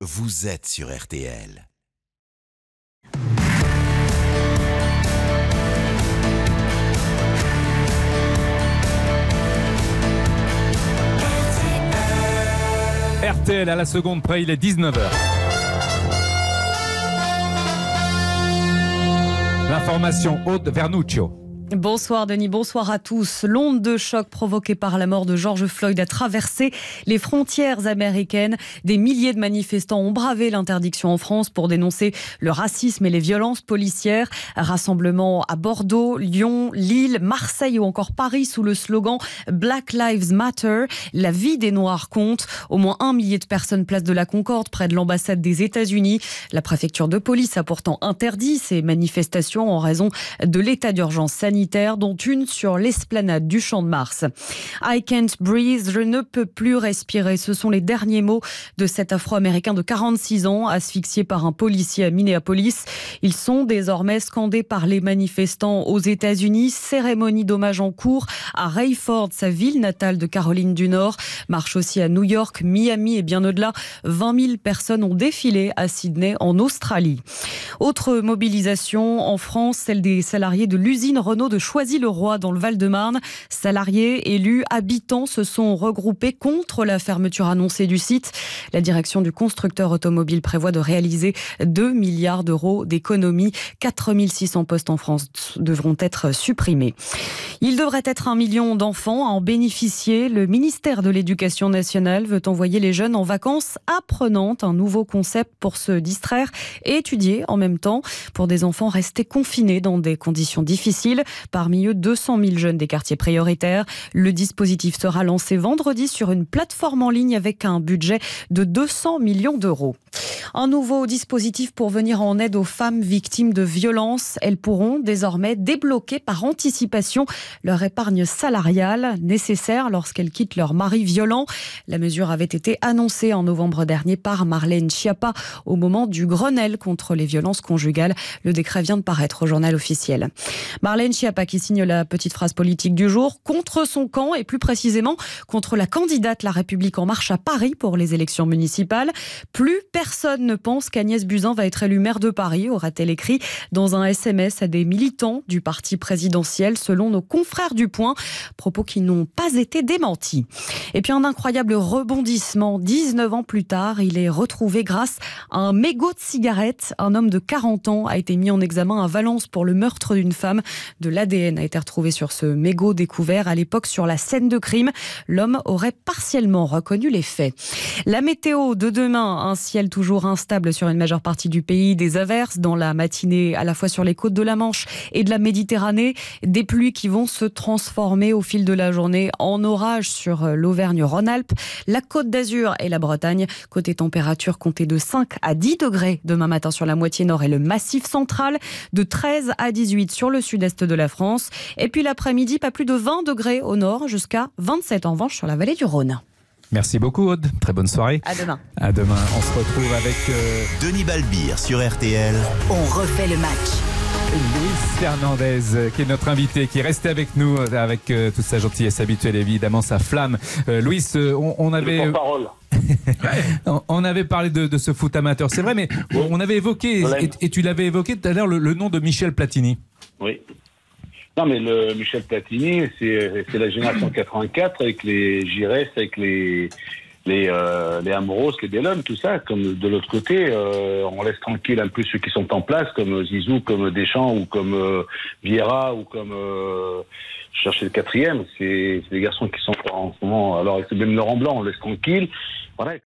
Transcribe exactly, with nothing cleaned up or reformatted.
vous êtes sur R T L. R T L à la seconde près, il est dix-neuf heures. L'information, Aude Vernuccio. Bonsoir Denis, bonsoir à tous. L'onde de choc provoquée par la mort de George Floyd a traversé les frontières américaines. Des milliers de manifestants ont bravé l'interdiction en France pour dénoncer le racisme et les violences policières. Rassemblement à Bordeaux, Lyon, Lille, Marseille ou encore Paris sous le slogan Black Lives Matter. La vie des Noirs compte. Au moins un millier de personnes place de la Concorde près de l'ambassade des États-Unis. La préfecture de police a pourtant interdit ces manifestations en raison de l'état d'urgence sanitaire, dont une sur l'esplanade du Champ de Mars. I can't breathe, je ne peux plus respirer. Ce sont les derniers mots de cet Afro-Américain de quarante-six ans, asphyxié par un policier à Minneapolis. Ils sont désormais scandés par les manifestants aux États-Unis. Cérémonie d'hommage en cours à Rayford, sa ville natale de Caroline du Nord. Marche aussi à New York, Miami et bien au-delà. vingt mille personnes ont défilé à Sydney, en Australie. Autre mobilisation en France, celle des salariés de l'usine Renault de Choisy-le-Roi dans le Val-de-Marne. Salariés, élus, habitants se sont regroupés contre la fermeture annoncée du site. La direction du constructeur automobile prévoit de réaliser deux milliards d'euros d'économies. quatre mille six cents postes en France devront être supprimés. Il devrait être un million d'enfants à en bénéficier. Le ministère de l'Éducation nationale veut envoyer les jeunes en vacances apprenantes, un nouveau concept pour se distraire et étudier en même temps pour des enfants restés confinés dans des conditions difficiles. Parmi eux, deux cent mille jeunes des quartiers prioritaires. Le dispositif sera lancé vendredi sur une plateforme en ligne avec un budget de deux cents millions d'euros. Un nouveau dispositif pour venir en aide aux femmes victimes de violences. Elles pourront désormais débloquer par anticipation leur épargne salariale nécessaire lorsqu'elles quittent leur mari violent. La mesure avait été annoncée en novembre dernier par Marlène Schiappa au moment du Grenelle contre les violences conjugales. Le décret vient de paraître au journal officiel. Marlène Schiappa qui signe la petite phrase politique du jour contre son camp et plus précisément contre la candidate La République En Marche à Paris pour les élections municipales. Plus personne ne pense qu'Agnès Buzyn va être élue maire de Paris, aurait-elle écrit dans un S M S à des militants du parti présidentiel selon nos confrères du Point, propos qui n'ont pas été démentis. Et puis un incroyable rebondissement, dix-neuf ans plus tard, il est retrouvé grâce à un mégot de cigarette. Un homme de quarante ans a été mis en examen à Valence pour le meurtre d'une femme. De l'A D N a été retrouvé sur ce mégot découvert à l'époque sur la scène de crime. L'homme aurait partiellement reconnu les faits. La météo de demain, un ciel toujours instable sur une majeure partie du pays, des averses dans la matinée à la fois sur les côtes de la Manche et de la Méditerranée, des pluies qui vont se transformer au fil de la journée en orage sur l'Auvergne-Rhône-Alpes, la Côte d'Azur et la Bretagne. Côté température, comptez de cinq à dix degrés demain matin sur la moitié nord et le massif central, de treize à dix-huit sur le sud-est de la France. Et puis l'après-midi, pas plus de vingt degrés au nord jusqu'à vingt-sept en revanche sur la vallée du Rhône. Merci beaucoup Aude, très bonne soirée. À demain. À demain, on se retrouve avec euh... Denis Balbir sur R T L. On refait le match. Luis Fernandez, qui est notre invité, qui est resté avec nous avec euh, toute sa gentillesse habituelle, évidemment sa flamme. Euh, Luis, euh, on, on avait... on avait parlé de, de ce foot amateur, c'est vrai, mais on avait évoqué, et, et tu l'avais évoqué tout à l'heure, le, le nom de Michel Platini. Oui. Non, mais le Michel Platini, c'est, c'est la génération quatre-vingt-quatre avec les Giresse, avec les, les, euh, les Amoros, les Bellum, tout ça. Comme de l'autre côté, euh, on laisse tranquille un peu ceux qui sont en place, comme Zizou, comme Deschamps, ou comme euh, Vieira, ou comme... Euh, je cherchais le quatrième. C'est, c'est des garçons qui sont en ce moment... Alors, avec même Laurent Blanc, on laisse tranquille. Voilà.